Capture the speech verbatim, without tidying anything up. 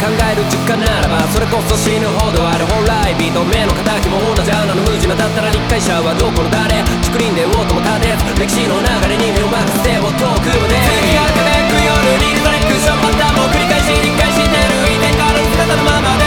考える時間ならばそれこそ死ぬほどある本来人目の敵も同じ穴の無地間だったら理解者はどこの誰竹林で音も立てず歴史の流れに身を任せても遠くまで月が輝く夜にリフレクションまたも繰り返し理解してる異点からの姿のままで